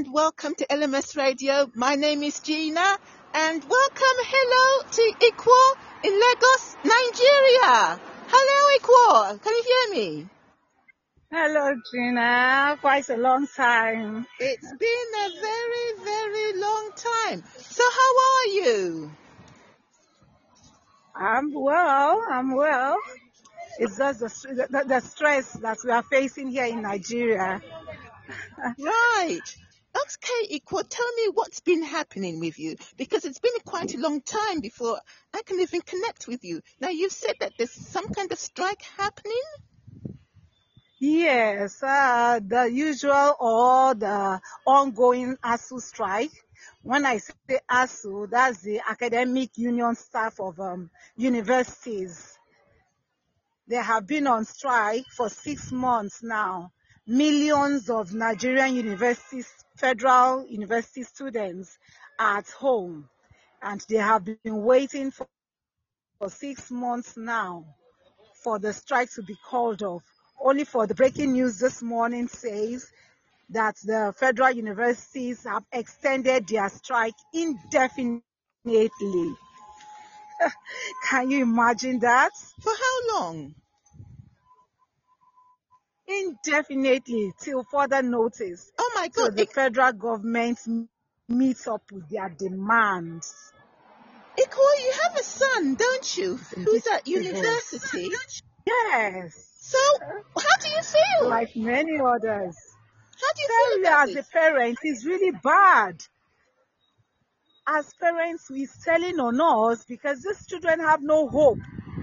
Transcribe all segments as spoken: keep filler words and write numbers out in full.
and welcome to L M S Radio. My name is Gina and welcome hello to Equal in Lagos, Nigeria. Hello Equal, can you hear me? Hello Gina, quite a long time. It's been a very, very long time. So how are you? I'm well, I'm well. It's just the, the, the stress that we are facing here in Nigeria. Right. Okay, Equal, tell me what's been happening with you, because it's been quite a long time before I can even connect with you. Now, you've said that there's some kind of strike happening? Yes, uh, the usual or the ongoing ASU strike. When I say ASU, that's the Academic Union Staff of um, Universities. They have been on strike for six months now. Millions of Nigerian universities, federal university students are at home, and they have been waiting for, for six months now for the strike to be called off. Only for the breaking news this morning says that the federal universities have extended their strike indefinitely. Can you imagine that? For how long? Indefinitely, till further notice. Oh my So God. the It, federal government meets up with their demands. Equal, you have a son, don't you, who's at Civil. university? Yes. So, how do you feel? Like many others. How do you Tell feel you about as a this? parent, it's really bad. As parents, we're telling on us because these children have no hope.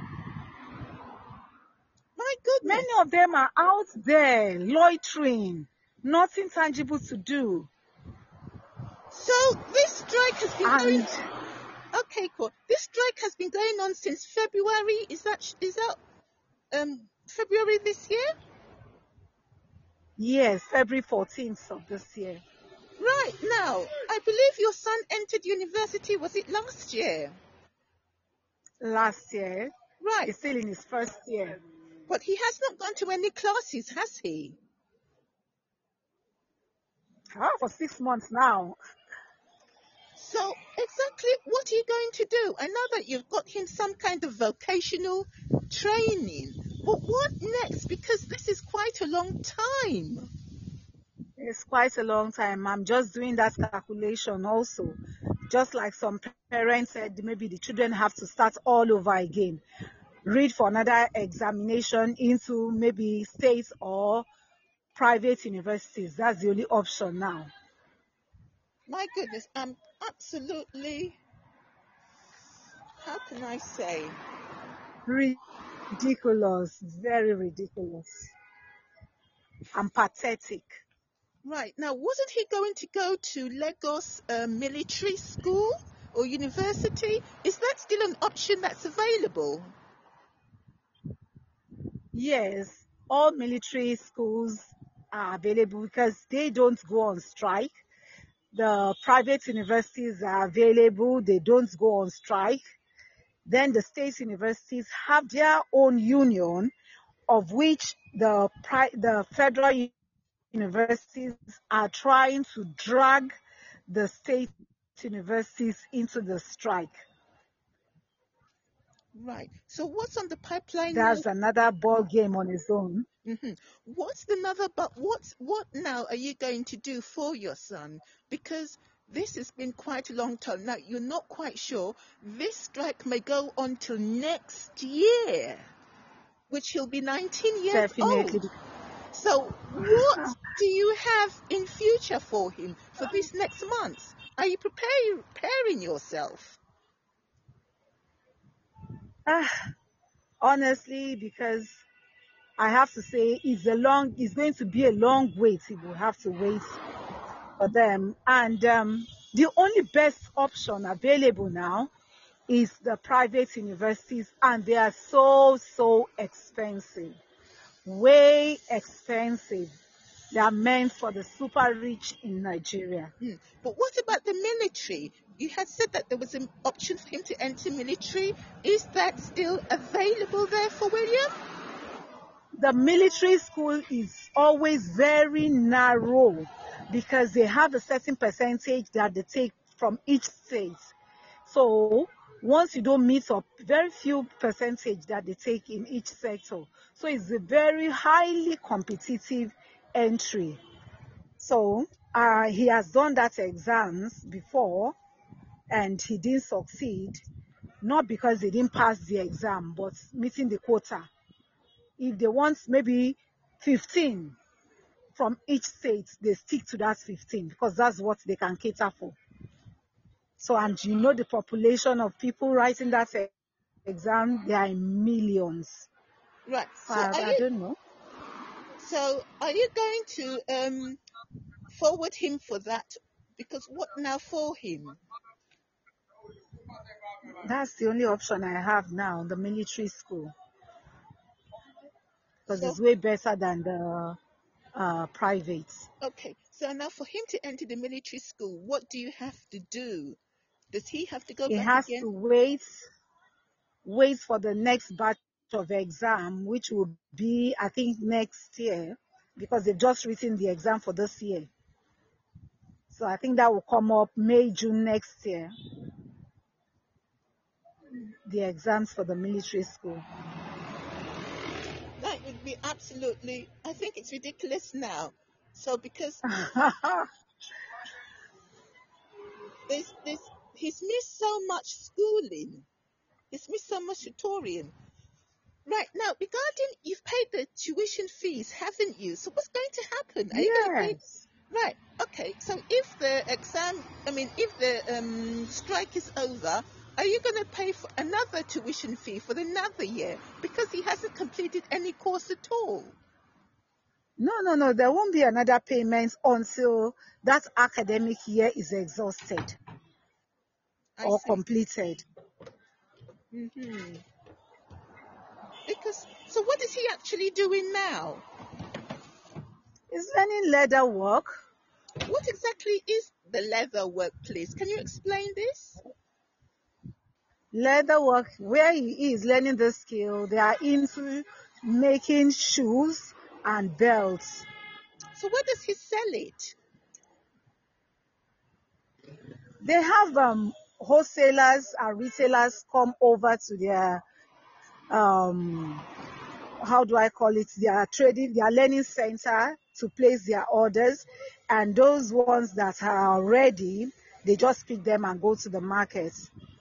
My goodness. Many of them are out there loitering, nothing tangible to do. So this strike has been And going. Okay, cool. This strike has been going on since February. Is that is that um February this year? yes, February fourteenth of this year. Right now, I believe your son entered university. Was it last year? Last year. Right. He's still in his first year. But he has not gone to any classes, has he? Oh, for six months now. So exactly what are you going to do? I know that you've got him some kind of vocational training. But what next? Because this is quite a long time. It's quite a long time. I'm just doing that calculation also. Just like some parents said, maybe the children have to start all over again. Read for another examination into maybe state or private universities. That's the only option now. My goodness, I'm absolutely, how can I say? Ridiculous. Very ridiculous. And pathetic. Right, now wasn't he going to go to Lagos uh, military school or university? Is that still an option that's available? Yes, all military schools are available because they don't go on strike. The private universities are available, they don't go on strike. Then the state universities have their own union, of which the, the federal universities are trying to drag the state universities into the strike. Right. So what's on the pipeline That's now? another ball game on its own. Mm-hmm. What's another? But what's what now are you going to do for your son? Because this has been quite a long time. Now you're not quite sure. This strike may go on till next year, which he'll be nineteen years Definitely. old. So what do you have in future for him for this next month? Are you preparing preparing yourself? Ah, honestly, because I have to say it's a long, it's going to be a long wait. He will have to wait for them. And um, the only best option available now is the private universities, and they are so, so expensive. Way expensive. They are meant for the super rich in Nigeria. Hmm. But what about the military? You had said that there was an option for him to enter military. Is that still available there for William? The military school is always very narrow. because they have a certain percentage that they take from each state. So once you don't meet up, very few percentage that they take in each sector. So it's a very highly competitive entry. So uh, he has done that exams before and he didn't succeed, not because they didn't pass the exam, but meeting the quota. If they want maybe fifteen from each state, they stick to that fifteen because that's what they can cater for. So, and you know the population of people writing that exam, they are in millions. Right. So So I, are I you don't know. so are you going to um forward him for that? Because what now for him? That's the only option I have now, the military school, because So it's way better than the uh, private. okay. So now for him to enter the military school, what do you have to do? Does he have to go He back has again? to wait, wait for the next batch of exam, which will be, I think, next year, because they've just written the exam for this year. So I think that will come up May, June next year, the exams for the military school. That would be absolutely, I think it's ridiculous now. So because there's, there's, he's missed so much schooling. He's missed so much tutoring. Right, now, regarding, you've paid the tuition fees, haven't you? So what's going to happen? Are you going to pay? Yes. Right, okay. So if the exam, I mean, if the um, strike is over, are you going to pay for another tuition fee for another year? Because he hasn't completed any course at all. No, no, no. There won't be another payment until that academic year is exhausted I or see. completed. hmm Because, so what is he actually doing now? He's learning leather work. What exactly is the leather work, please? Can you explain this? Leather work, where he is learning the skill, they are into making shoes and belts. So where does he sell it? They have um, wholesalers and retailers come over to their, um, how do I call it, their trading, their learning center to place their orders. And those ones that are ready, they just pick them and go to the market.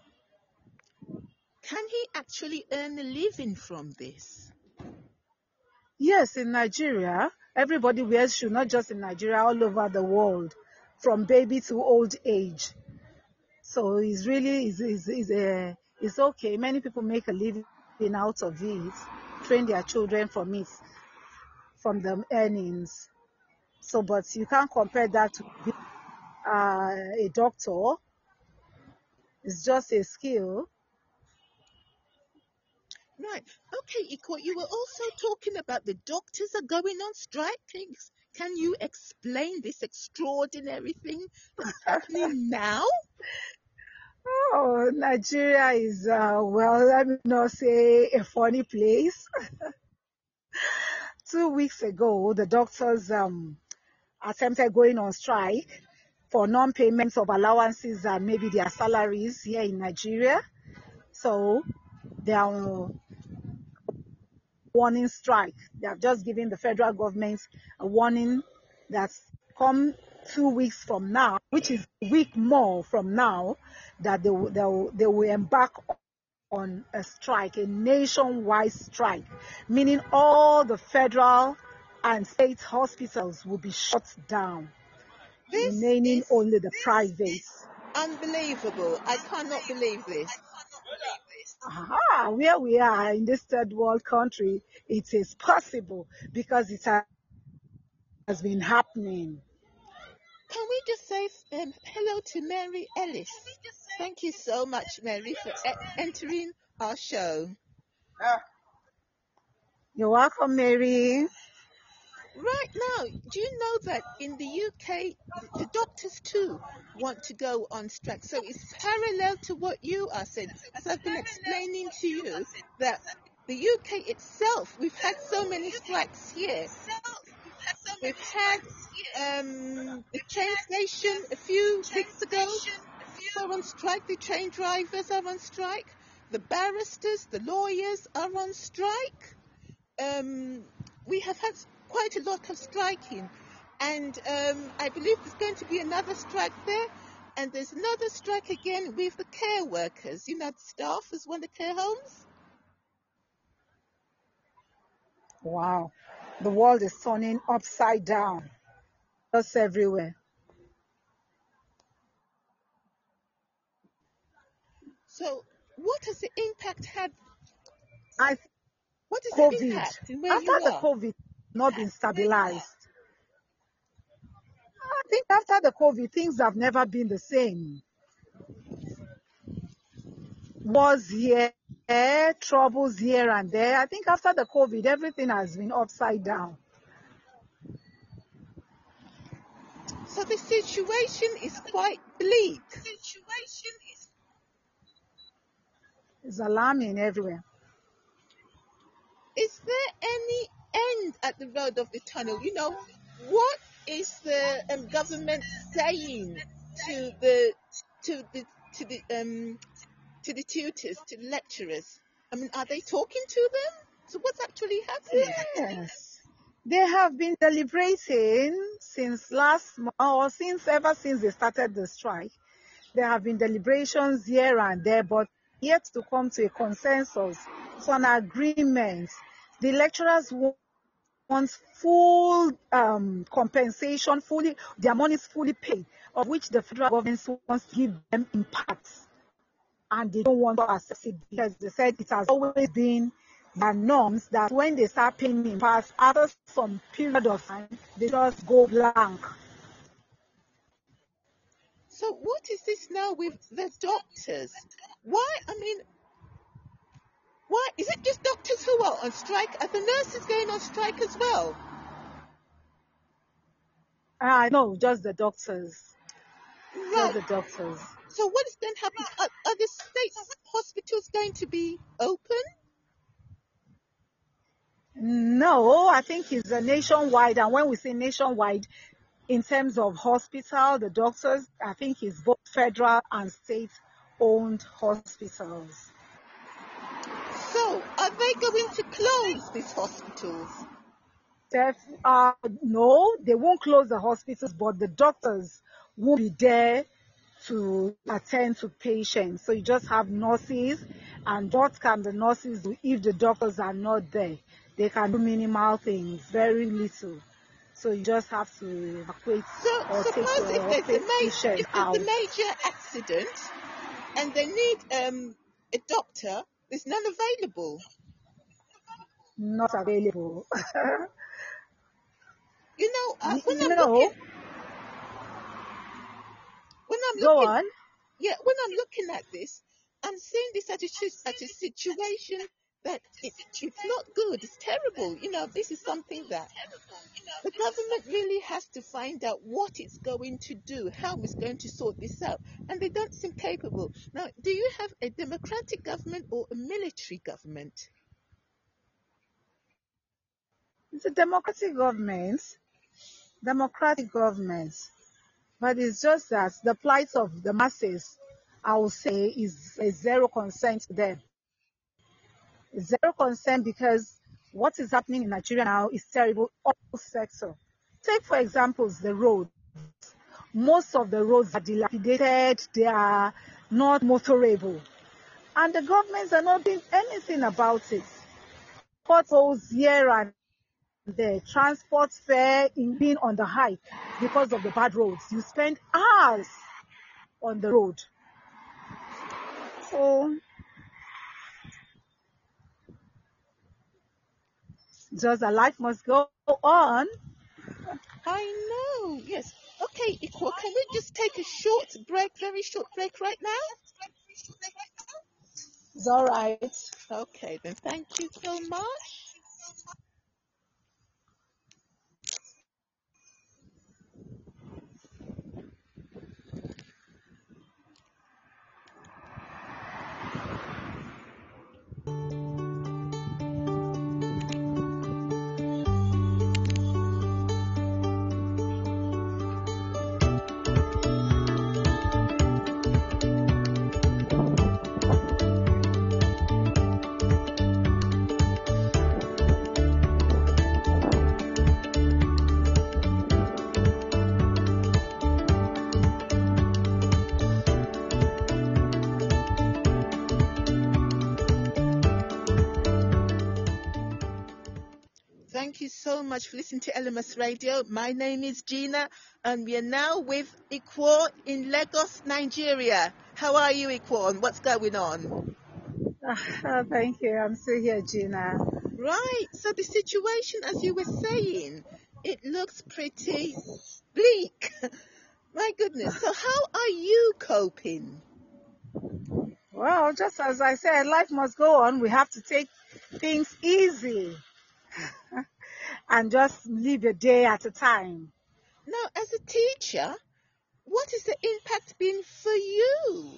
Can he actually earn a living from this? Yes, in Nigeria, everybody wears shoes, not just in Nigeria, all over the world, from baby to old age. So it's really, it's, it's, it's, uh, it's okay. Many people make a living out of it, train their children from it, from the earnings. So, but you can't compare that to being uh, a doctor. It's just a skill. Right. Okay, Iko, you were also talking about the doctors are going on strike. Can you, can you explain this extraordinary thing that's happening now? Oh, Nigeria is, uh, well, let me not say a funny place. Two weeks ago, the doctors um, attempted going on strike for non-payments of allowances and maybe their salaries here in Nigeria. So they are warning strike. They have just given the federal government a warning that come two weeks from now, which is a week more from now, that they will, they will, they will embark on a strike, a nationwide strike, meaning all the federal and state hospitals will be shut down, This remaining is only the private. unbelievable. I cannot believe this. Aha, where we are in this third world country, it is possible because it has been happening. Can we just say um, hello to Mary Ellis? Thank you so much, Mary, for e- entering our show. You're welcome, Mary. Right now, do you know that in the U K, the doctors too want to go on strike? So it's parallel to what you are saying. As I've been explaining to you, that the U K itself, we've had so many strikes here. We've had Um, the train station a few weeks ago are on strike. The train drivers are on strike. The barristers, the lawyers are on strike. Um, we have had quite a lot of striking, and um, I believe there's going to be another strike there, and there's another strike again with the care workers, you know, the staff as well, the care homes. Wow. The world is turning upside down. Just everywhere. So what has the impact had? I think What is the COVID, impact in where after you the are? COVID not been stabilized, I think after the COVID, things have never been the same. Wars here, troubles here and there. I think after the COVID, everything has been upside down. So the situation is quite bleak. It's alarming everywhere. Is there any end at the road of the tunnel? You know, what is the um, government saying to the to the to the um to the tutors, to the lecturers? I mean, are they talking to them? So what's actually happening? Yes. They have been deliberating since last month, or since ever since they started the strike. There have been deliberations here and there, but yet to come to a consensus, to an agreement. The lecturers want full um, compensation, fully their money is fully paid, of which the federal government wants to give them in parts, and they don't want to accept it because they said it has always been their norms that when they start paying in parts, after some period of time, they just go blank. So what is this now with the doctors? Why? I mean, why is it just doctors who are on strike? Are the nurses going on strike as well? I uh, know, just the doctors. Right. Just the doctors. So what is going to happen? Are, are the state hospitals going to be open? No, I think it's a nationwide. And when we say nationwide, in terms of hospital, the doctors, I think it's both federal and state-owned hospitals. So are they going to close these hospitals? Uh, no, they won't close the hospitals, but the doctors won't be there to attend to patients. So you just have nurses, and what can the nurses do if the doctors are not there? They can do minimal things, very little. So you just have to evacuate so or take your if there's, patient if out. there's a major accident and they need um, a doctor, there's none available. Not available. You know, uh, when I'm no. looking, when I'm Go looking, on. Yeah, when I'm looking at this, I'm seeing this as a, as a situation that it, it's not good. It's terrible. You know, this is something that the government really has to find out what it's going to do, how it's going to sort this out. And they don't seem capable. Now, do you have a democratic government or a military government? It's a democratic government. Democratic government. But it's just that the plight of the masses, I would say, is a zero concern to them. Zero concern because what is happening in Nigeria now is terrible all sector. Take, for example, the roads. Most of the roads are dilapidated, they are not motorable. And the governments are not doing anything about it. Potholes here and there, transport fare in being on the hike because of the bad roads. You spend hours on the road. So just a life must go on. I know, yes. Okay, Ikwo, can we just take a short break, very short break right now? It's all right. Okay, then thank you so much. you so much for listening to L M S Radio. My name is Gina, and we are now with Ikwo in Lagos, Nigeria. How are you, Ikwo, and what's going on? Uh, thank you. I'm still here, Gina. Right. So the situation, as you were saying, it looks pretty bleak. My goodness. So how are you coping? Well, just as I said, life must go on. We have to take things easy and just live a day at a time. Now, as a teacher, what has the impact been for you?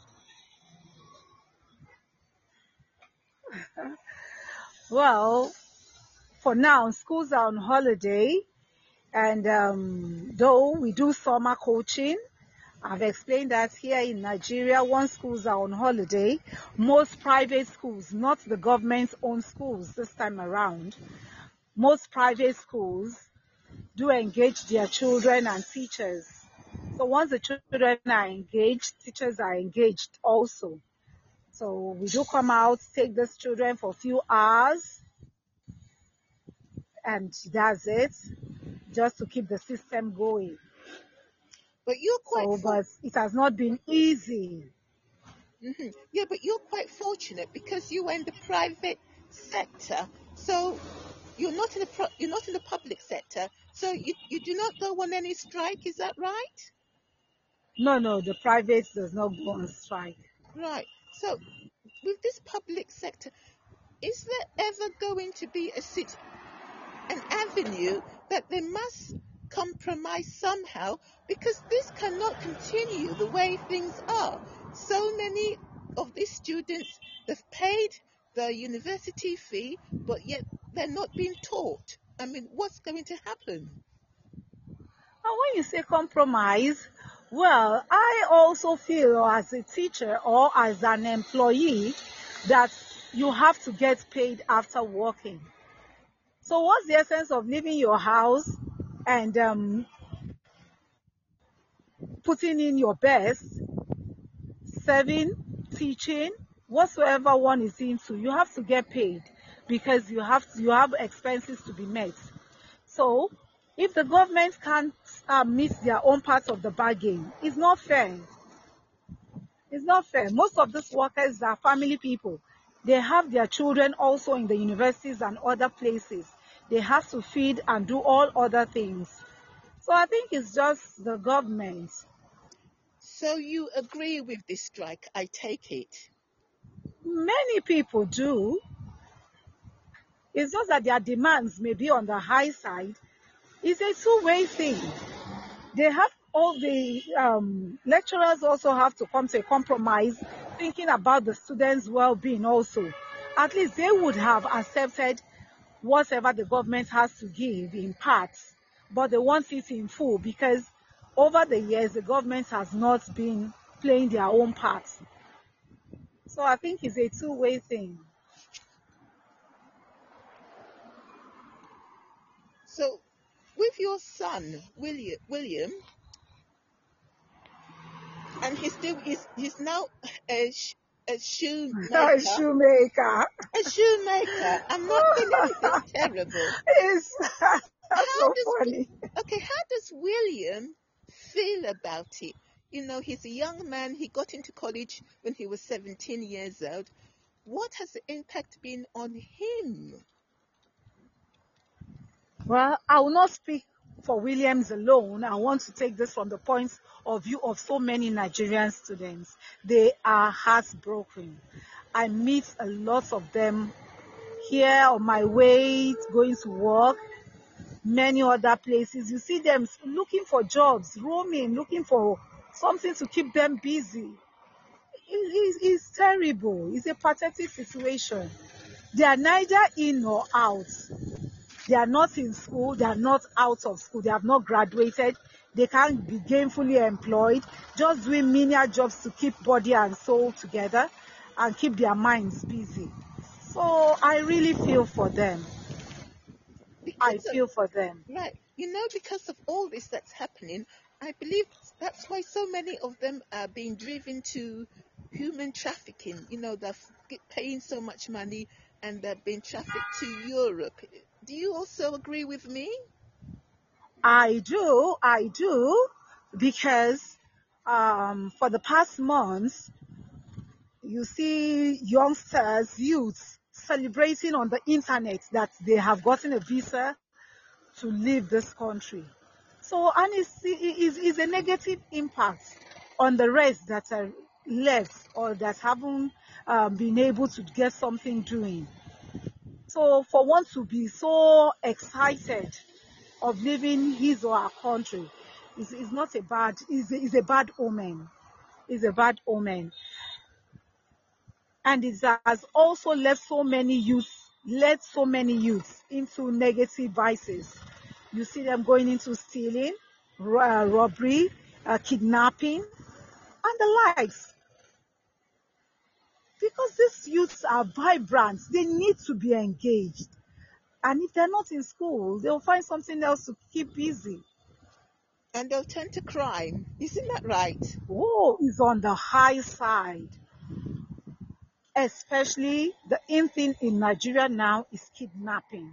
Well, for now, schools are on holiday, and um, though we do summer coaching, I've explained that here in Nigeria, once schools are on holiday, most private schools, not the government's own schools this time around, most private schools do engage their children and teachers. So once the children are engaged, teachers are engaged also. So we do come out, take these children for a few hours, and that's it, just to keep the system going. But you're quite So, for- but it has not been easy. mm-hmm. Yeah, but you're quite fortunate because you were in the private sector. So you're not in the pro- you're not in the public sector. So you, you do not go on any strike. Is that right? No, no, the private does not go on strike. Right. So with this public sector, is there ever going to be a sit- an avenue that they must compromise somehow, because this cannot continue the way things are? So many of these students, they've paid the university fee, but yet they're not being taught. I mean, what's going to happen? And when you say compromise, well, I also feel as a teacher or as an employee that you have to get paid after working. So what's the essence of leaving your house and um, putting in your best, serving, teaching, whatsoever one is into? You have to get paid because you have to, you have expenses to be met. So if the government can't uh, meet their own part of the bargain, it's not fair. It's not fair. Most of these workers are family people. They have their children also in the universities and other places. They have to feed and do all other things. So I think it's just the government. So you agree with this strike, I take it? Many people do. It's just that their demands may be on the high side. It's a two-way thing. They have all the um, lecturers also have to come to a compromise, thinking about the students' well-being also. At least they would have accepted whatever the government has to give in parts, but they want it in full because over the years the government has not been playing their own part. So I think it's a two-way thing. So with your son, William, William, and he's still he's, he's now a, sh- a shoemaker. Shoemaker. A shoemaker. I'm not saying anything terrible. It's How so does funny. okay? How does William feel about it? You know, he's a young man. He got into college when he was seventeen years old. What has the impact been on him? Well, I will not speak for Williams alone. I want to take this from the point of view of so many Nigerian students. They are heartbroken. I meet a lot of them here on my way going to work, many other places. You see them looking for jobs, roaming, looking for something to keep them busy. It, it, it's terrible. It's a pathetic situation. They are neither in nor out. They are not in school. They are not out of school. They have not graduated. They can't be gainfully employed, just doing menial jobs to keep body and soul together and keep their minds busy. So I really feel for them. I Because feel for them. of, right, you know, because of all this that's happening, I believe that's why so many of them are being driven to human trafficking. You know, they're f- get- paying so much money and they're being trafficked to Europe. Do you also agree with me? I do, I do, because um, for the past months, you see youngsters, youths celebrating on the internet that they have gotten a visa to leave this country. So, and it's, it's, it's a negative impact on the rest that are left or that haven't um, been able to get something doing. So, for one to be so excited of leaving his or her country is, is not a bad, is, is a bad omen. Is a bad omen. And it has also left so many youths, led so many youths into negative vices. You see them going into stealing, uh, robbery, uh, kidnapping, and the likes. Because these youths are vibrant, they need to be engaged. And if they're not in school, they'll find something else to keep busy. And they'll turn to crime. Isn't that right? Oh, is on the high side. Especially the in thing in Nigeria now is kidnapping.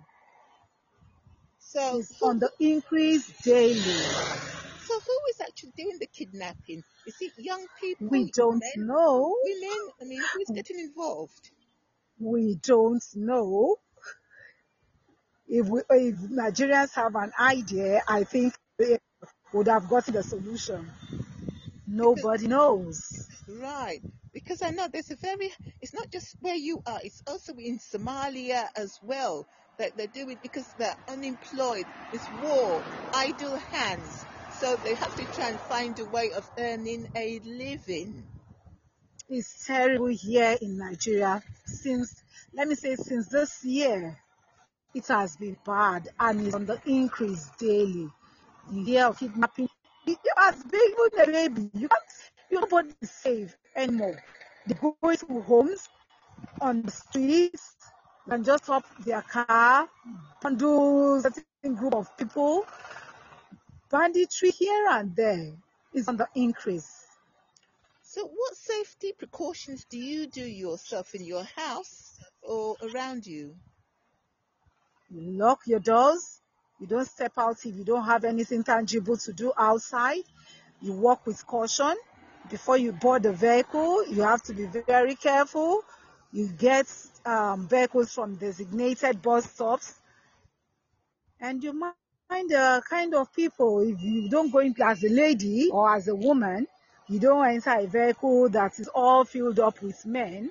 So Is who, on the increase daily. so who is actually doing the kidnapping? Is it young people, We don't men, know. women? I mean, who's getting involved? We don't know. If, we, if Nigerians have an idea, I think they would have gotten the solution. Because Nobody knows. right, because I know there's a very. It's not just where you are. It's also in Somalia as well that they do it because they're unemployed. It's war, idle hands. So they have to try and find a way of earning a living. It's terrible here in Nigeria. Since, let me say, since this year, it has been bad and it's on the increase daily. You hear of kidnapping. You as big even a baby. You can't, nobody is safe anymore. They go into homes on the streets and just stop their car, bundle certain group of people. Banditry here and there is on the increase. So, what safety precautions do you do yourself in your house or around you? You lock your doors. You don't step out if you don't have anything tangible to do outside. You walk with caution. Before you board the vehicle, you have to be very careful. You get um, vehicles from designated bus stops. And you mind the kind of people, if you don't go in as a lady or as a woman, you don't enter a vehicle that is all filled up with men.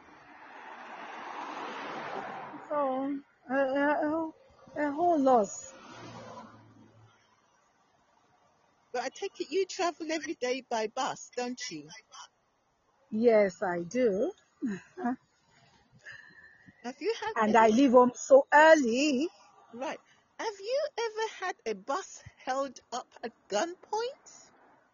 So, uh, uh, a whole loss. But I take it you travel every day by bus, don't you? Yes, I do. Have you had And have I you leave home so early. right? Have you ever had a bus held up at gunpoint?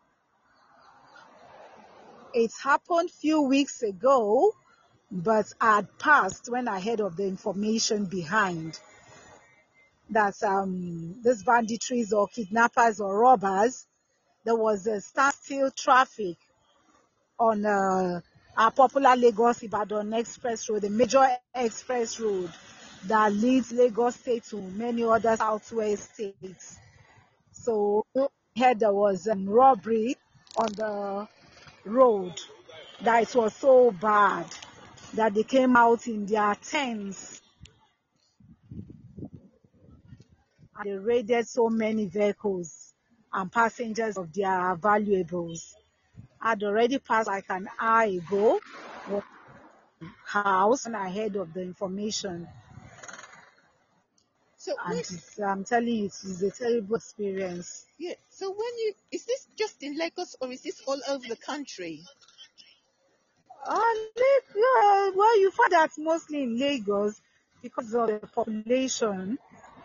It happened few weeks ago, but I had passed when I heard of the information behind that um, these banditries or kidnappers or robbers, there was a standstill traffic on uh, our popular Lagos Ibadan Express Road, the major express road that leads Lagos State to many other southwest states. So I heard there was um, robbery on the road, that it was so bad that they came out in their tents and they raided so many vehicles and passengers of their valuables. I'd already passed like an hour ago was house when I heard of the information. So when And it's, I'm telling you, it is a terrible experience. yeah, so when you is this just in Lagos or is this all over the country? And yeah, well, you find that mostly in Lagos because of the population,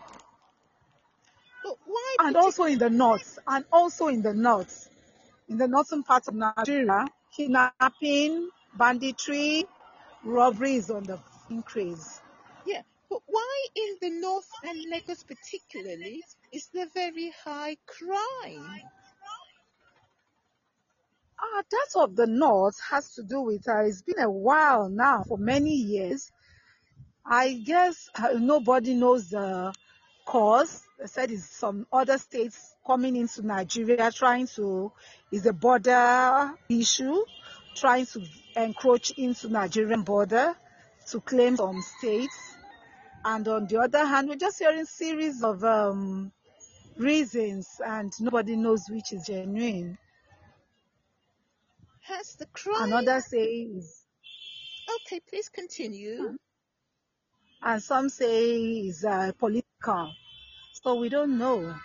But why and also in particularly? the north, and also in the north, in the northern part of Nigeria, kidnapping, banditry, robbery is on the increase. Yeah, but why in the north and Lagos particularly is there very high crime? Ah, that of the north has to do with, uh, it's been a while now, for many years, I guess uh, nobody knows the cause. They said it's some other states coming into Nigeria trying to, is a border issue, trying to encroach into Nigerian border to claim some states. And on the other hand, we're just hearing series of um, reasons, and nobody knows which is genuine. Has the crime? Another says, Okay, please continue. and some say is uh, political. So we don't know.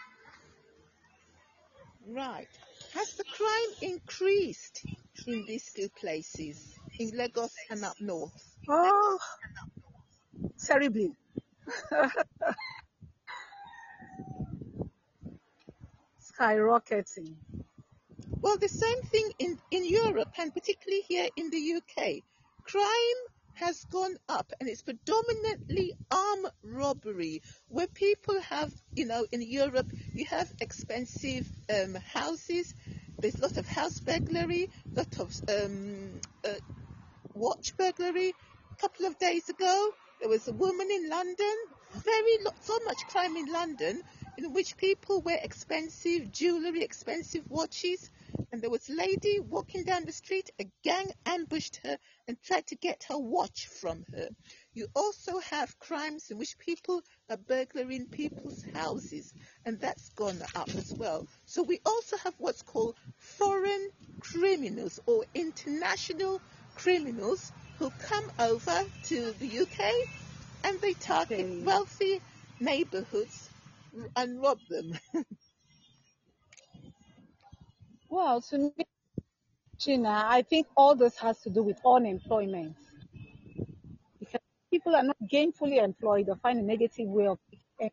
Right. Has the crime increased in these two places, in Lagos and up north? Oh, terribly. Skyrocketing. Well, the same thing in, in Europe and particularly here in the U K. Crime has gone up and it's predominantly armed robbery where people have, you know, in Europe, you have expensive um, houses. There's a lot of house burglary, a lot of um, uh, watch burglary. A couple of days ago, there was a woman in London, very lo- so much crime in London, in which people wear expensive jewellery, expensive watches, and there was a lady walking down the street, a gang ambushed her and tried to get her watch from her. You also have crimes in which people are burglaring people's houses, and that's gone up as well. So we also have what's called foreign criminals or international criminals who come over to the U K and they target Okay. wealthy neighborhoods and rob them. Well, to me, Gina, I think all this has to do with unemployment. Because people are not gainfully employed or find a negative way of making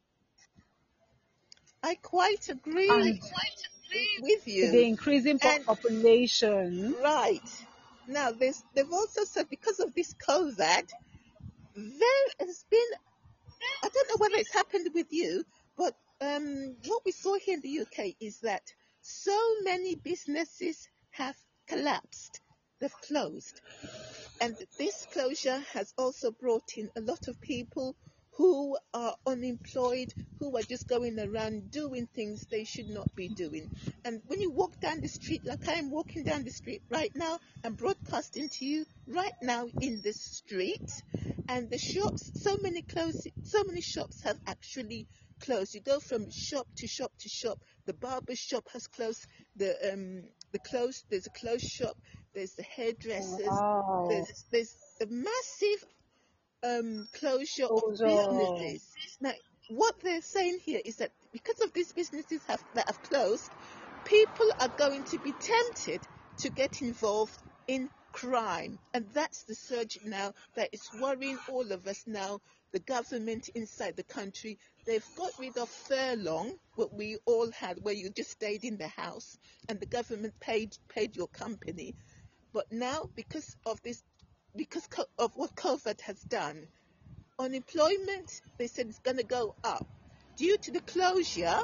I quite agree and with the you. increasing And population. right now, there's, they've also said because of this COVID, there has been, I don't know whether it's happened with you, but um, what we saw here in the U K is that so many businesses have collapsed, they've closed. And this closure has also brought in a lot of people who are unemployed, who are just going around doing things they should not be doing. And when you walk down the street, like I am walking down the street right now, I'm broadcasting to you right now in the street, and the shops, so many close, so many shops have actually closed. You go from shop to shop to shop. The barber shop has closed. The um the closed. There's a closed shop. There's the hairdressers. Wow. There's there's a massive um, closure of Closure. businesses. Now, what they're saying here is that because of these businesses have, that have closed, people are going to be tempted to get involved in crime. And that's the surge now that is worrying all of us now. The government inside the country, they've got rid of furlong, what we all had, where you just stayed in the house and the government paid paid your company. But now, because of this, because of what COVID has done, unemployment, they said it's going to go up due to the closure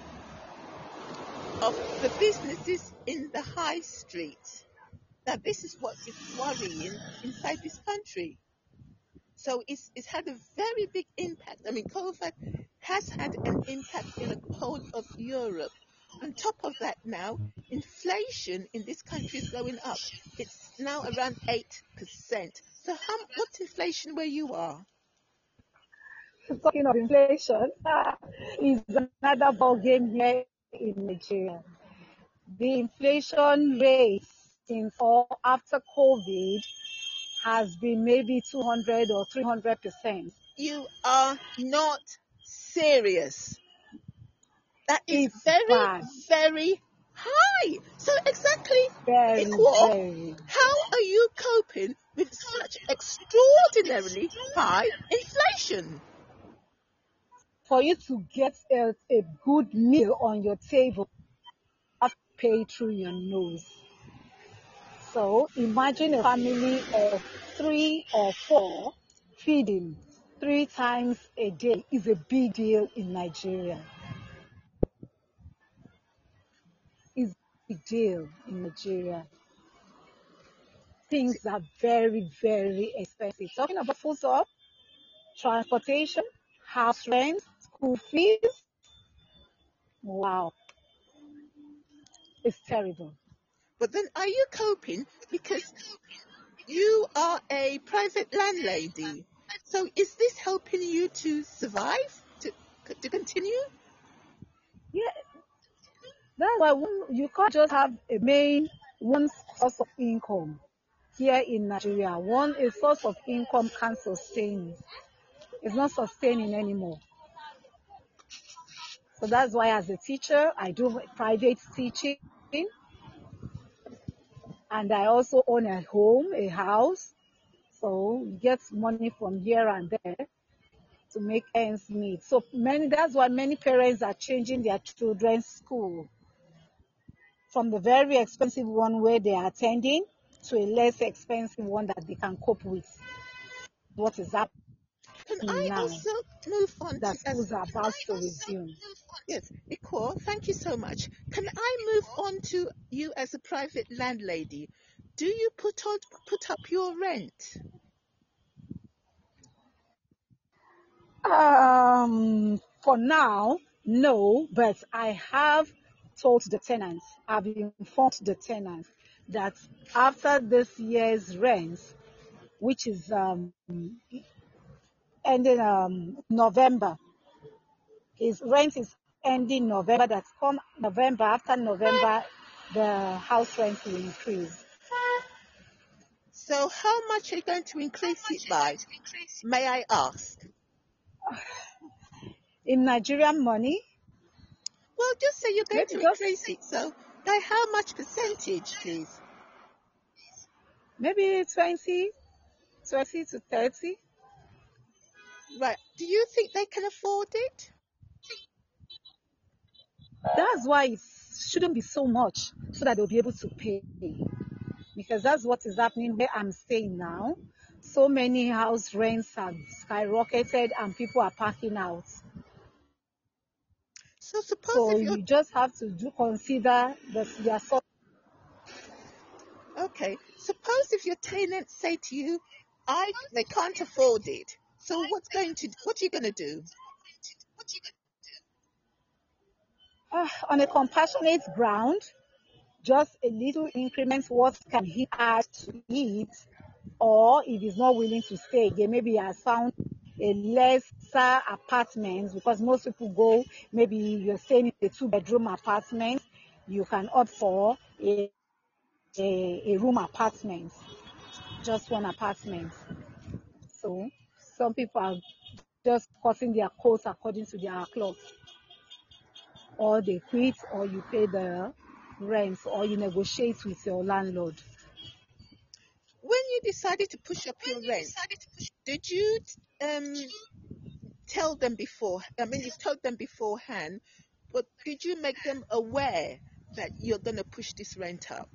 of the businesses in the high street. Now, this is what is worrying inside this country. So it's, it's had a very big impact. I mean, COVID has had an impact in the whole of Europe. On top of that now, inflation in this country is going up. It's now around eight percent. So how, what's inflation where you are? Talking of inflation, uh, is another ball game here in Nigeria. The inflation rate since or after COVID has been maybe two hundred or three hundred percent. You are not serious. That is It's very, bad. very high. So exactly Very, equal. very. How are you coping with such extraordinarily high inflation? For you to get a, a good meal on your table, you have to pay through your nose. So imagine a family of three or four feeding three times a day is a big deal in Nigeria. It's a big deal in Nigeria. Things are very, very expensive. Talking about food stuff, transportation, house rent, school fees. Wow, it's terrible. But then are you coping? Because you are a private landlady. So is this helping you to survive, to, to continue? Yeah, that's why you can't just have a main one source of income here in Nigeria. One a source of income can't sustain. It's not sustaining anymore. So that's why as a teacher, I do private teaching, and I also own a home, a house. So you get money from here and there to make ends meet. So many that's why many parents are changing their children's school from the very expensive one where they are attending to a less expensive one that they can cope with. What is happening Can I now also move on that to as schools are about to resume? yes, Ikor, thank you so much. Can I move on to you as a private landlady? Do you put on put up your rent? Um, for now, no, but I have told the tenants, I've informed the tenants that after this year's rent, which is um, ending um, November, his rent is ending November, that come November, after November, the house rent will increase. So how much are you going to increase it by? May I ask? In Nigerian money, Well, just say you're going maybe to just increase it. So by how much percentage, please? maybe twenty, twenty to thirty. Right. Do you think they can afford it? That's why it shouldn't be so much so that they'll be able to pay. Because that's what is happening where I'm staying now. So many house rents have skyrocketed and people are packing out. So suppose So if you're you just have to do consider the, their sort. okay, suppose if your tenants say to you, I they can't afford it. So what's going to what are you going to do? Uh, on a compassionate ground, just a little increment, what can he add to it? Or if he's not willing to stay again, maybe he has found a lesser apartment, because most people go, maybe you're staying in a two bedroom apartment, you can opt for a, a, a room apartment, just one apartment. So some people are just cutting their coats according to their cloth. Or they quit, or you pay the rent, or you negotiate with your landlord. When you decided to push up your rent, did you um tell them before? I mean, you've told them beforehand, but did you make them aware that you're going to push this rent up?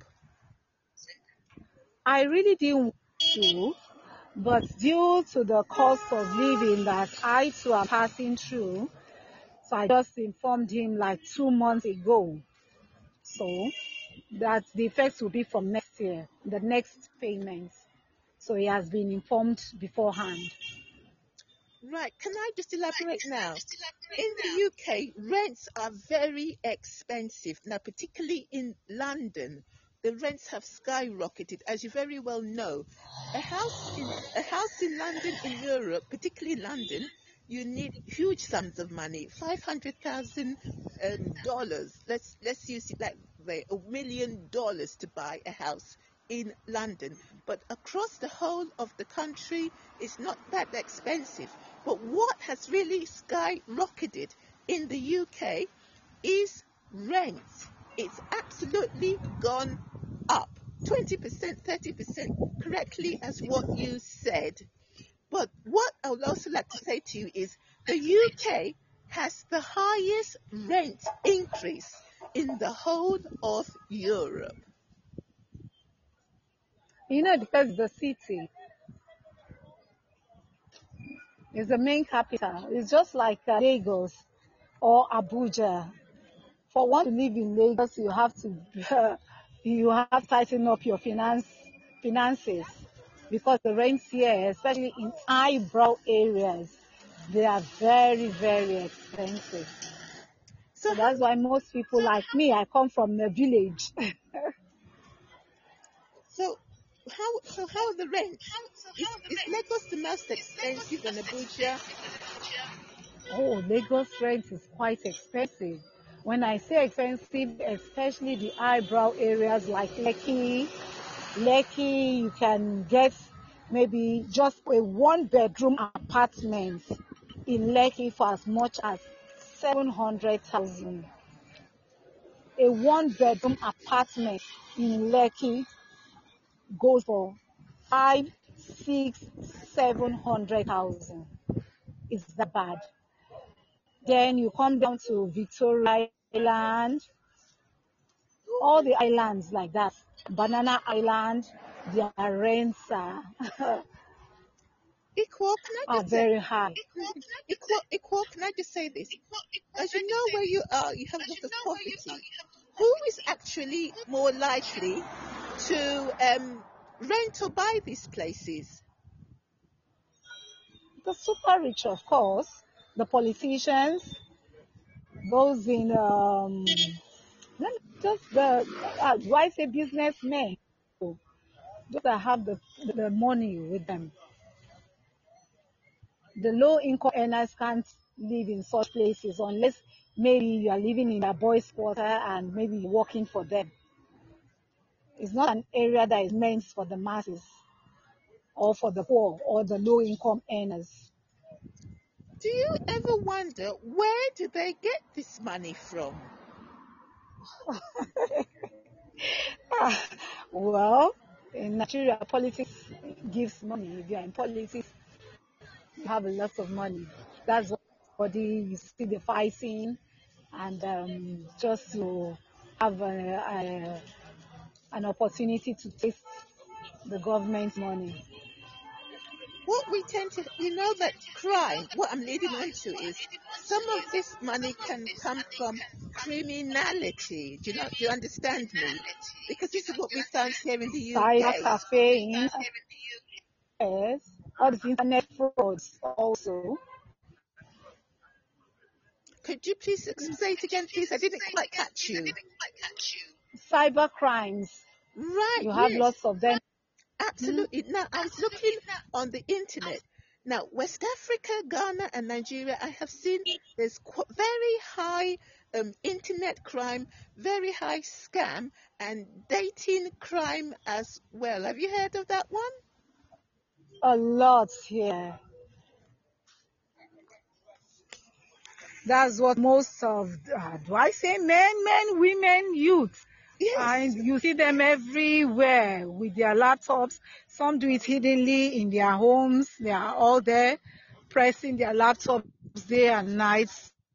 I really didn't want to, but due to the cost of living that I too am passing through, so I just informed him like two months ago. So that the effects will be from next year, the next payment. So he has been informed beforehand. Right. Can I just elaborate now? In the U K, rents are very expensive. Now, particularly in London, the rents have skyrocketed, as you very well know. A house in a house in London, in Europe, particularly London, you need huge sums of money, five hundred thousand um, dollars. Let's let's use it like way, a million dollars to buy a house in London. But across the whole of the country, it's not that expensive. But what has really skyrocketed in the U K is rent. It's absolutely gone up. twenty percent, thirty percent, correctly as what you said. But what I would also like to say to you is the U K has the highest rent increase in the whole of Europe. You know, because the city is the main capital. It's just like uh, Lagos or Abuja. For one to live in Lagos, you have to uh, you have to tighten up your finance finances. because the rents here, especially in eyebrow areas, they are very, very expensive. So So how that's why most people like me, I come from the village. so how so how are the rents? Is is Lagos the most expensive in Abuja? Oh, Lagos rent is quite expensive. When I say expensive, especially the eyebrow areas like Lekki, Lekki, you can get maybe just a one bedroom apartment in Lekki for as much as seven hundred thousand. A one bedroom apartment in Lekki goes for five, six, seven hundred thousand. Is that bad? Then you come down to Victoria Island, all the islands like that. Banana Island, their rents are, Equal, can I are just say very high. equal equal, can I just say this? As you know where you are, you have a lot of poverty. Who is actually more likely to um, rent or buy these places? The super rich, of course, the politicians, those in um, just the uh, why say businessmen, those that have the the money with them. The low income earners can't live in such places unless maybe you are living in a boys' quarter and maybe you're working for them. It's not an area that is meant for the masses or for the poor or the low income earners. Do you ever wonder where do they get this money from? Ah, well, in Nigeria, politics gives money. If you're in politics, you have a lot of money. That's why you see the fighting and um, just to have a, a, an opportunity to taste the government money. What we tend to, you know, that crime, what I'm leading on to is some of this money can come from criminality. Do you know, do you understand me? Because this is what we found here in the Cyber U K. cafe, yes, all these internet frauds also. Could you please say it again, please? I didn't quite catch you. Cyber crimes, Right, you have yes. lots of them. Hmm? Absolutely. Now, I was looking on the internet. Now, West Africa, Ghana, and Nigeria, I have seen there's qu- very high um, internet crime, very high scam, and dating crime as well. Have you heard of that one? A lot here. That's what most of, uh, do I say men, men, women, youth? And Yes. you see them everywhere with their laptops. Some do it hiddenly in their homes. They are all there pressing their laptops day and night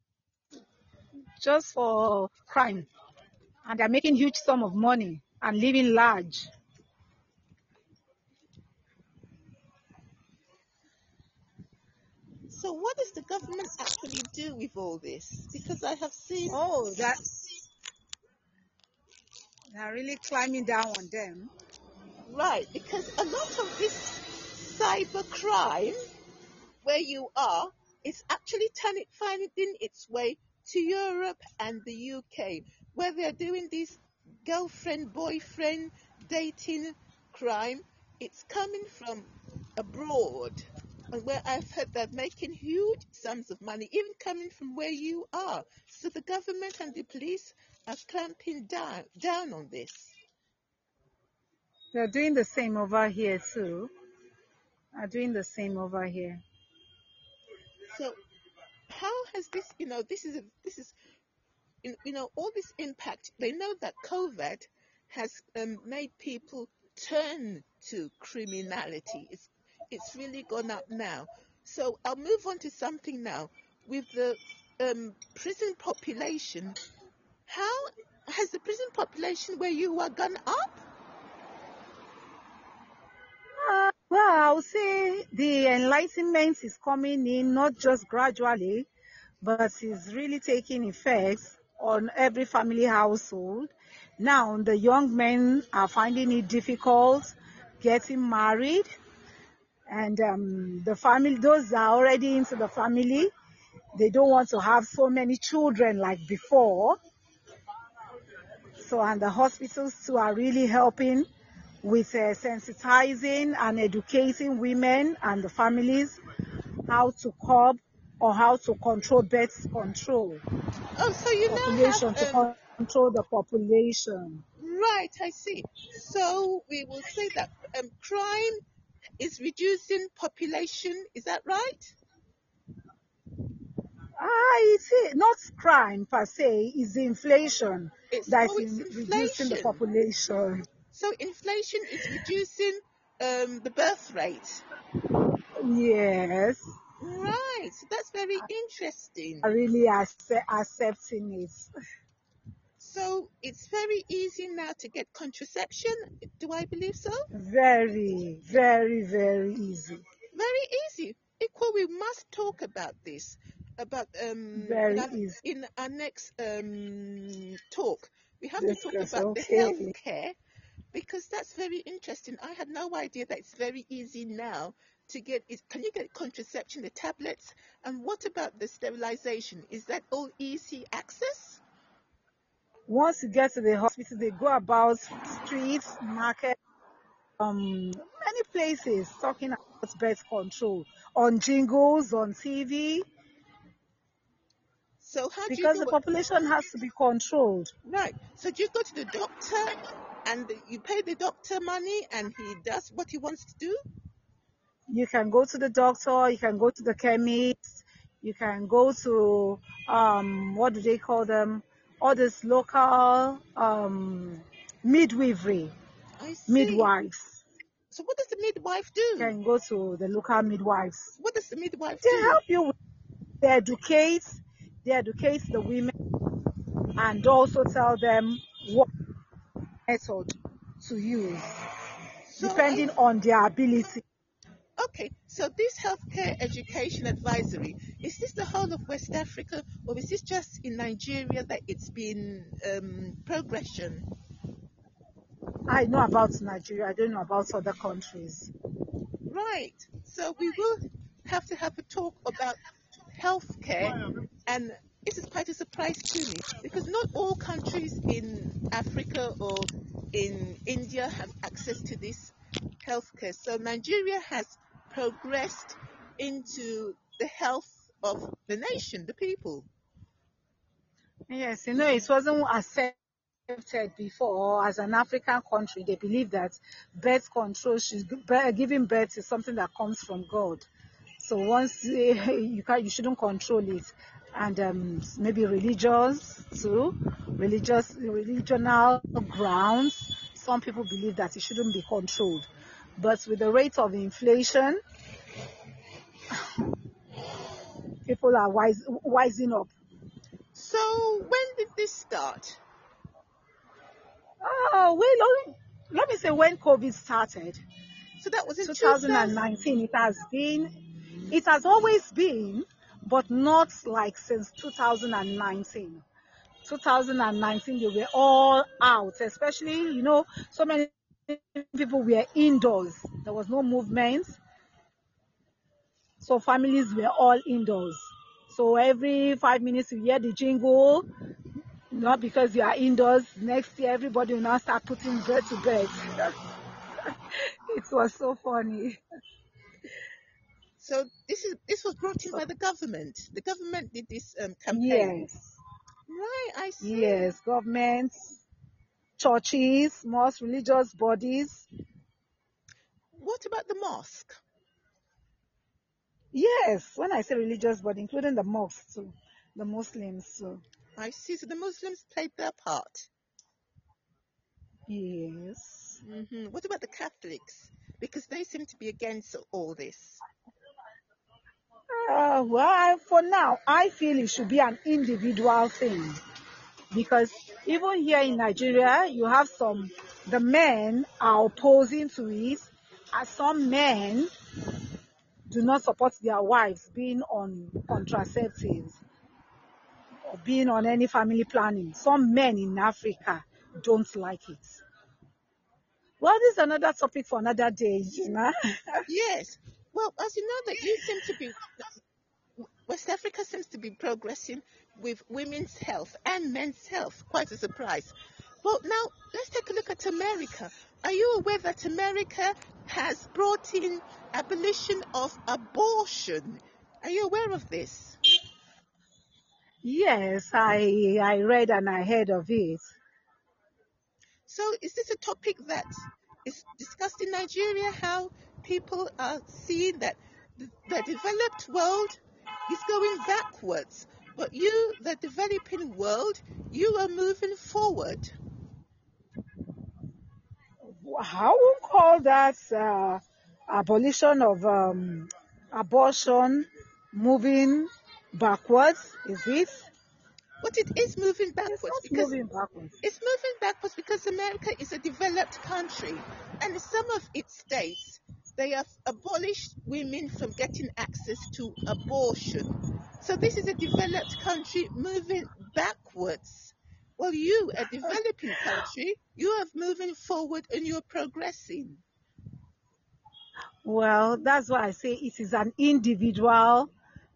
just for crime. And they're making huge sum of money and living large. So, what does the government actually do with all this? Because I have seen, Oh, that they're really climbing down on them. right, because a lot of this cyber crime where you are is actually turning, finding its way to Europe and the U K, where they're doing this girlfriend boyfriend dating crime. It's coming from abroad, and where I've heard they're making huge sums of money, even coming from where you are. So the government and the police are clamping down down on this. They're doing the same over here too. Are doing the same over here. So how has this, you know, this is a, this is you you know, all this impact, they know that COVID has um, made people turn to criminality. It's, it's really gone up now. So I'll move on to something now. With the um, prison population, how has the prison population where you are gone up? Uh, well, I'll say the enlightenment is coming in not just gradually, but is really taking effect on every family household. Now, the young men are finding it difficult getting married, and um, the family, those that are already into the family, they don't want to have so many children like before. So, and the hospitals too are really helping with uh, sensitizing and educating women and the families how to curb or how to control birth control. Oh, so you now Population, to have um, control the population. right. I see. So we will say that um, crime is reducing population. Is that right? Ah, it's it. Not crime per se, it's the inflation It's that's oh, it's in reducing the inflation. population. So inflation is reducing um, the birth rate. Yes, Right. So that's very interesting. I really accept, accepting it. So it's very easy now to get contraception. Do I believe so? Very, very, very easy. Very easy. Equal, we must talk about this, about um in Very our, easy. in our next um talk. We have to talk Discuss. about the Okay. healthcare because that's very interesting. I had no idea that it's very easy now to get. Is can you get contraception, the tablets, and what about the sterilization? Is that all easy access? Once you get to the hospital, they go about streets, market, um, many places talking about birth control on jingles, on T V, So how do you because do the it? population has to be controlled. Right. So do you go to the doctor and you pay the doctor money and he does what he wants to do? You can go to the doctor, you can go to the chemist, you can go to um, what do they call them? All this local um, midwifery, I see. midwives. So what does the midwife You do? can go to the local midwives. What does the midwife They do? help you with, they educate, they educate the women and also tell them what method to use, So I depending on their ability. okay. So this healthcare education advisory, is this the whole of West Africa or is this just in Nigeria that it's been um, progression? I know about Nigeria, I don't know about other countries. Right. So we will have to have a talk about healthcare, and this is quite a surprise to me because not all countries in Africa or in India have access to this healthcare. So Nigeria has progressed into the health of the nation, the people. Yes, you know, it wasn't accepted before as an African country. They believe that birth control, she's giving birth is something that comes from God. So once uh, you can, you shouldn't control it, and um, maybe religious too, religious, religional grounds. Some people believe that it shouldn't be controlled, but with the rate of inflation, people are wise, wising up. So when did this start? Oh, well, let me say when COVID started, So that was in two thousand. two thousand nineteen, it has been, it has always been, but not like since two thousand nineteen. two thousand nineteen, they were all out, especially, you know, so many people were indoors. There was no movement. So families were all indoors. So every five minutes you hear the jingle, not because you are indoors. Next year, everybody will now start putting bread to bed. It was so funny. So this is this was brought in So, by the government. The government did this um, campaign. yes, Right, I see. yes, governments, churches, most religious bodies. What about the mosque? Yes, when I say religious body, including the mosques too, the Muslims too. I see. So the Muslims played their part. Yes. Hmm. What about the Catholics? Because they seem to be against all this. Uh, well, I- for now, I feel it should be an individual thing because even here in Nigeria, you have some, the men are opposing to it, as some men do not support their wives being on contraceptives or being on any family planning. Some men in Africa don't like it. Well, this is another topic for another day, Gina. Yes. Well, as you know, that you seem to be, West Africa seems to be progressing with women's health and men's health. Quite a surprise. Well, now let's take a look at America. Are you aware that America has brought in abolition of abortion? Are you aware of this? Yes, I I read and I heard of it. So is this a topic that is discussed in Nigeria, how people are seeing that the, the developed world is going backwards, but you, the developing world, you are moving forward? How we call that uh, abolition of um, abortion moving backwards? Is it? But it is moving It's backwards not because moving backwards. it's moving backwards because America is a developed country, and some of its states, they have abolished women from getting access to abortion. So this is a developed country moving backwards. Well, you, a developing country, you are moving forward and you're progressing. Well, that's why I say it is an individual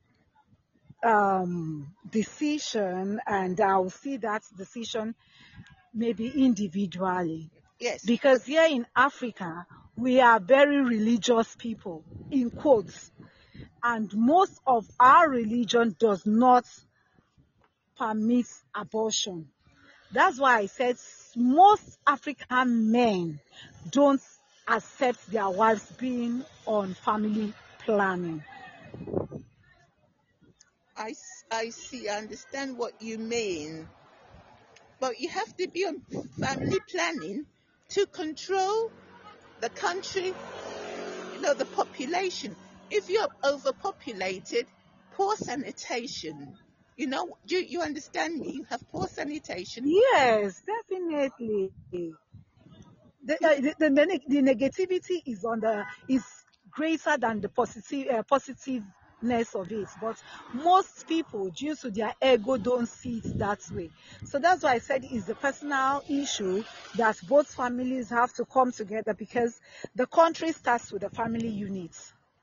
um, decision, and I'll see that decision maybe individually. Yes, Because here in Africa, we are very religious people, in quotes, and most of our religion does not permit abortion. That's why I said most African men don't accept their wives being on family planning. I, s- I see, I understand what you mean. But you have to be on family planning to control the country, you know, the population. If you're overpopulated, poor sanitation, you know, you, you understand me? You have poor sanitation. Yes, definitely. The, You, uh, the, the, the, the negativity is on the is greater than the positive uh, positiveness of it. But most people, due to their ego, don't see it that way. So that's why I said it's the personal issue that both families have to come together, because the country starts with the family unit.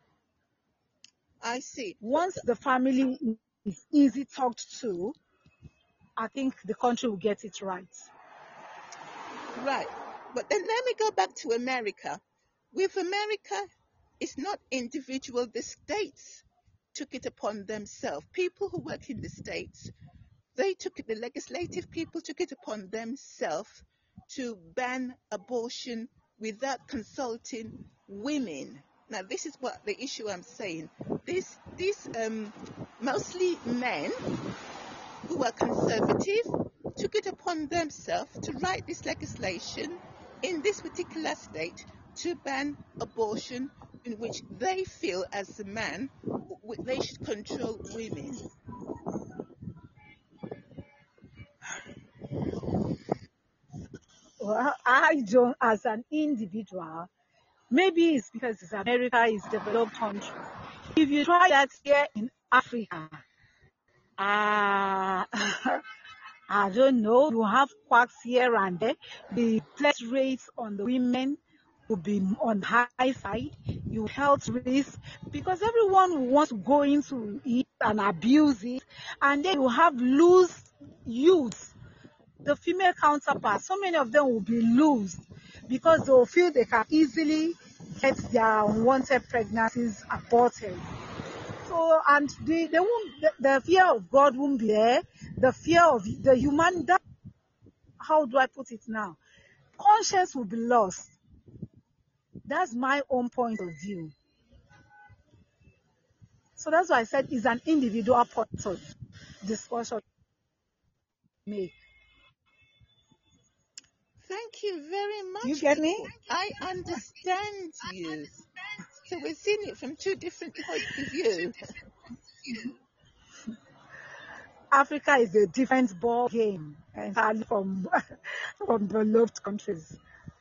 I see. But Once the family is easy talked to, I think the country will get it right. right. But then let me go back to America. With America, it's not individual, the states took it upon themselves. People who work in the states, they took it, the legislative people took it upon themselves to ban abortion without consulting women. Now, this is what the issue I'm saying. This, these um, mostly men who are conservative took it upon themselves to write this legislation in this particular state to ban abortion, in which they feel, as a man, w- they should control women. Well, I don't, as an individual, maybe it's because it's America is a developed country. If you try that here in Africa, uh, I don't know, you have quacks here and there. The death rates on the women will be on high side. You health risk, because everyone wants to go into it and abuse it, and then you have loose youth, the female counterparts. So many of them will be loose because they will feel they can easily get their unwanted pregnancies aborted. So, and the, they won't, the, the fear of God won't be there. The fear of the human, that, how do I put it now? Conscience will be lost. That's my own point of view. So that's why I said it's an individual point of discussion to make. Thank you very Do you much, get me? Iko. I understand you. So we're seeing it from two different points of view. Africa is a different ball game entirely from from developed countries.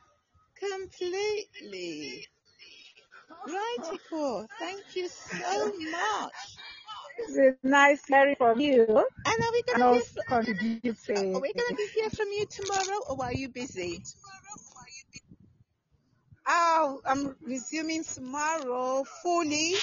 Completely. Right, Iko. Thank you so much. It's nice hearing from you And are we and gonna hear also from, are contributing. we gonna be hear from you tomorrow, or are you busy? I'll, I'm resuming tomorrow fully.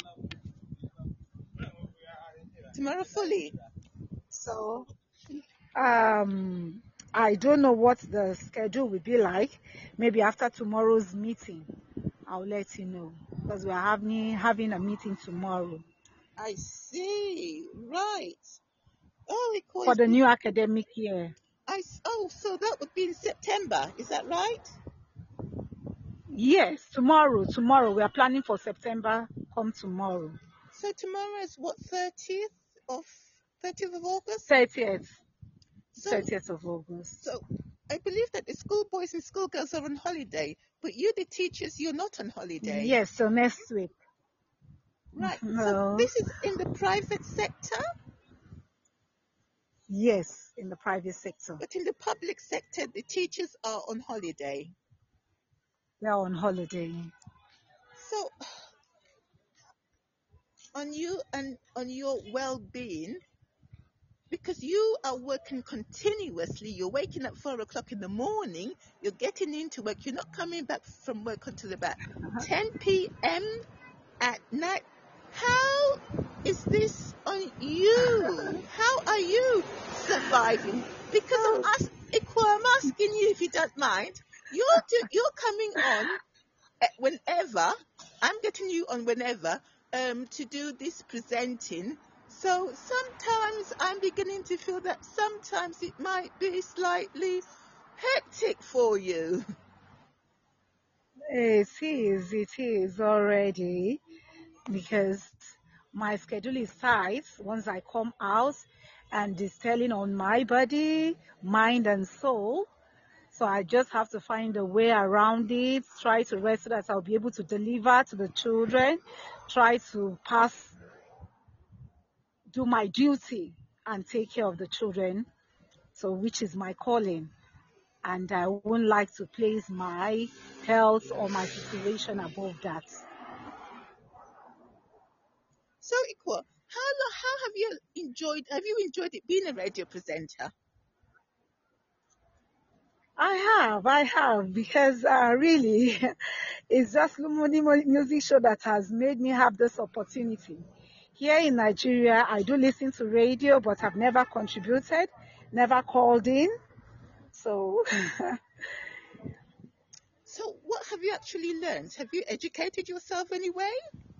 Tomorrow fully. So, um, I don't know what the schedule will be like. Maybe after tomorrow's meeting, I'll let you know, because we're having having a meeting tomorrow I see. Right. Oh, it for calls. the new academic year. I s- oh, so that would be in September. Is that right? Yes, tomorrow. Tomorrow we are planning for September. Come tomorrow, So tomorrow is what, thirtieth of thirtieth of August? thirtieth, So thirtieth of August. so I believe that the schoolboys and schoolgirls are on holiday, but you, the teachers, you're not on holiday. Yes, so next week. Right. So No. this is in the private sector, Yes, in the private sector. but in the public sector, the teachers are on holiday. They are on holiday. So on you and on your well-being, because you are working continuously, you're waking up four o'clock in the morning, you're getting into work, you're not coming back from work until about ten p.m. at night. How is this on you? How are you surviving? Because I'm asking, I'm asking you, if you don't mind, you're do, you're coming on whenever. I'm getting you on whenever um, to do this presenting. So sometimes I'm beginning to feel that sometimes it might be slightly hectic for you. It is, it is already, because my schedule is tight once I come out, and it's telling on my body, mind and soul. So I just have to find a way around it, try to rest so that I'll be able to deliver to the children, try to pass, do my duty and take care of the children, so which is my calling. And I wouldn't like to place my health or my situation above that. So Ikwo, how lo- how have you enjoyed? Have you enjoyed it being a radio presenter? I have, I have, because uh, really, it's just Lumoni Mo- Music Show that has made me have this opportunity. Here in Nigeria, I do listen to radio, but I've never contributed, never called in. So, So what have you actually learned? Have you educated yourself anyway?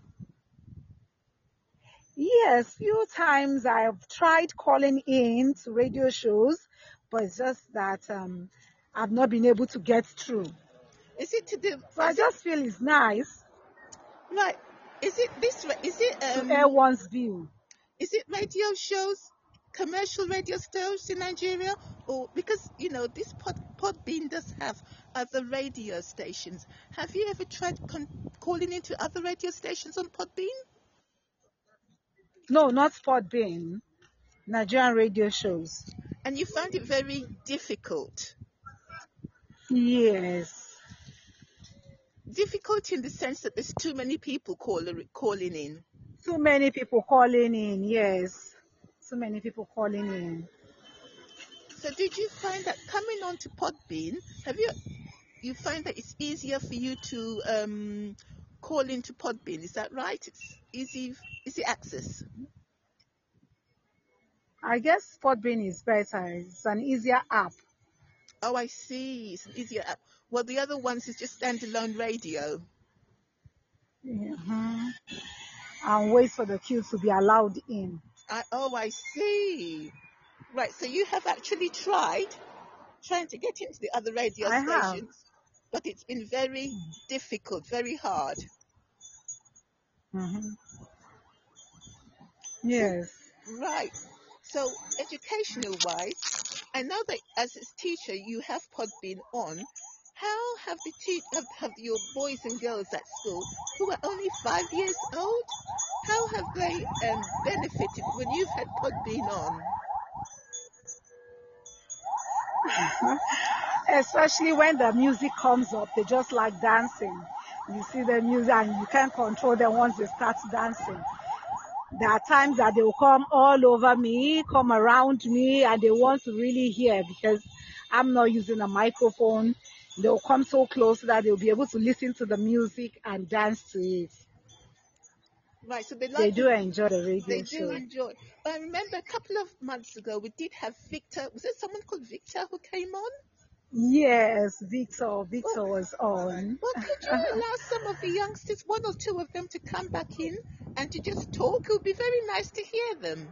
yes, few times I've tried calling in to radio shows, but it's just that um, I've not been able to get through. Is it to do? So I Is it just feel it's nice right? Is it this? ra- Is it to air um? one's view. Is it radio shows, commercial radio shows in Nigeria, or because you know this pod Podbean does have other radio stations? Have you ever tried con- calling into other radio stations on Podbean? No, not Podbean, Nigerian radio shows. And you found it very difficult. Yes. Difficult in the sense that there's too many people call, calling in. Too many people calling in, yes. Too many people calling in. So did you find that coming on to Podbean, have you you find that it's easier for you to um, call into Podbean? Is that right? It's easy easy access. I guess Podbean is better. It's an easier app. Oh, I see. It's an easier app. Well, the other ones is just standalone radio. Mhm. And wait for the queue to be allowed in. I, oh, I see. Right. So you have actually tried trying to get into the other radio I have. stations, but it's been very difficult, very hard. Mhm. Yes. Right. So educational wise, I know that as a teacher you have Podbean on. How have the te- have, have your boys and girls at school who are only five years old? How have they um, benefited when you've had Podbean on? Especially when the music comes up, they just like dancing. You see the music and you can't control them once they start dancing. There are times that they will come all over me, come around me, and they want to really hear, because I'm not using a microphone. they'll come so close that they'll be able to listen to the music and dance to it. Right, so they They like do the, enjoy the radio they do show. enjoy. I remember a couple of months ago we did have Victor. Was it someone called Victor who came on? Yes, Victor. Well, Victor was on. well, could you allow some of the youngsters, one or two of them, to come back in and to just talk? It would be very nice to hear them.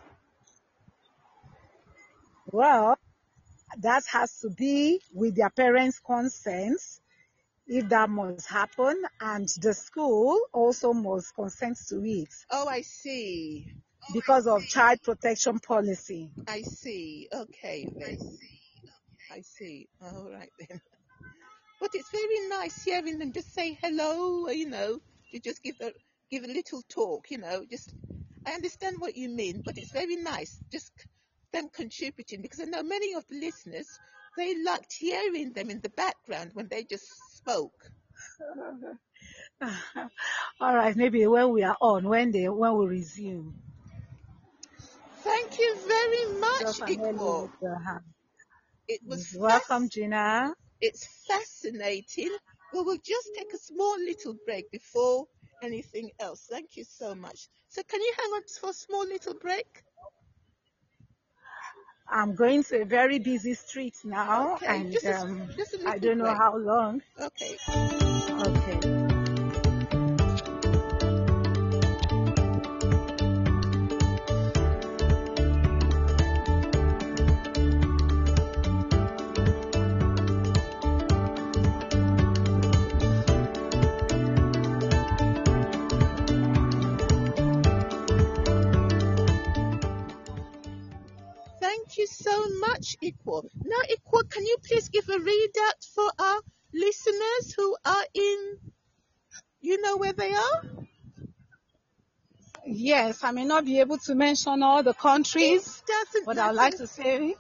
Well, that has to be with their parents' consent, if that must happen, and the school also must consent to it Oh, I see. because of child protection policy. I see. Okay, then. I see. All right, then. But it's very nice hearing them just say hello, you know, to just give a give a little talk, you know. Just I understand what you mean, but it's very nice just them contributing, because I know many of the listeners, they liked hearing them in the background when they just spoke. All right, maybe when we are on, when they when we resume. Thank you very much, Just an early Ikwo. with the hand. It was Welcome, fas- Gina. it's fascinating. We will just take a small little break before anything else. Thank you so much. So can you hang on for a small little break? I'm going to a very busy street now, Okay, and just a, s- um, just a I little don't know break. how long. Okay. Okay. Thank you so much, Ikwo. Now, Ikwo, can you please give a readout for our listeners who are in, you know where they are? Yes, I may not be able to mention all the countries, Doesn't but I would like matter. to say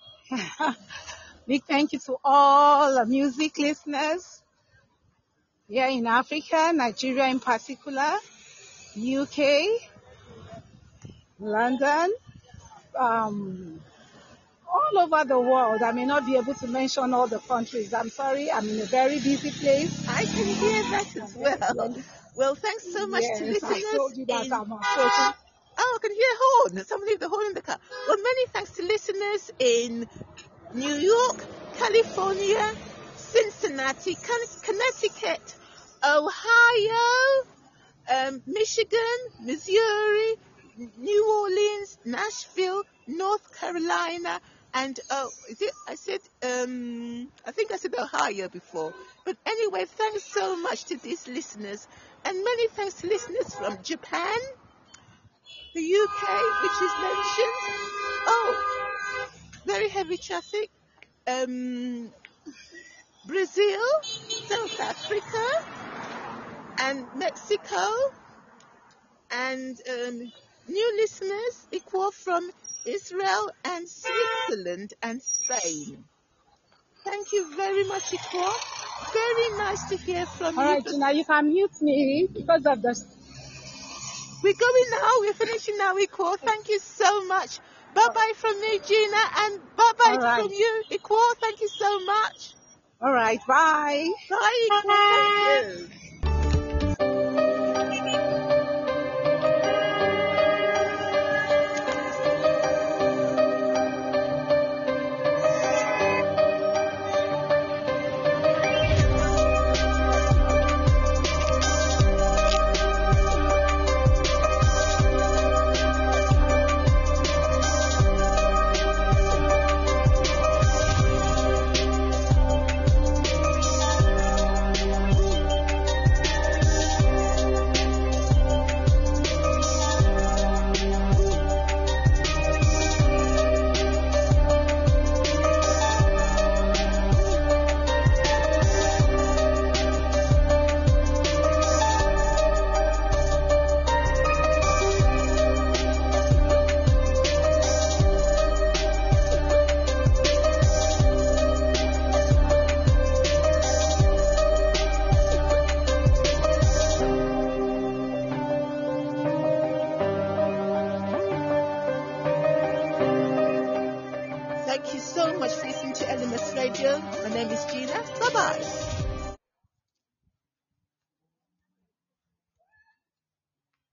big thank you to all the music listeners here in Africa, Nigeria in particular, U K, London, um, all over the world. I may not be able to mention all the countries. I'm sorry, I'm in a very busy place. I can hear that as well. Well, thanks so much to Yes, I told listeners you that in... I'm approaching. Oh, I can hear a horn. Somebody with the horn in the car. Well, many thanks to listeners in New York, California, Cincinnati, Con- Connecticut, Ohio, um, Michigan, Missouri, New Orleans, Nashville, North Carolina, and oh, is it? I said, um, I think I said Ohio before. But anyway, thanks so much to these listeners, and many thanks to listeners from Japan, the U K, which is mentioned. Oh, very heavy traffic. Um, Brazil, South Africa, and Mexico, and um, new listeners, equal from Israel and Switzerland and Spain. Thank you very much, Ikwo. Very nice to hear from All you. right, Gina, you can mute me because of the... We're going now. We're finishing now, Ikwo. Thank you so much. Bye-bye from me, Gina, and bye-bye All right. from you, Ikwo. Thank you so much. All right, bye. Bye, Ikwo. Thank you. much for listening to L M S Radio. My name is Gina. Bye-bye.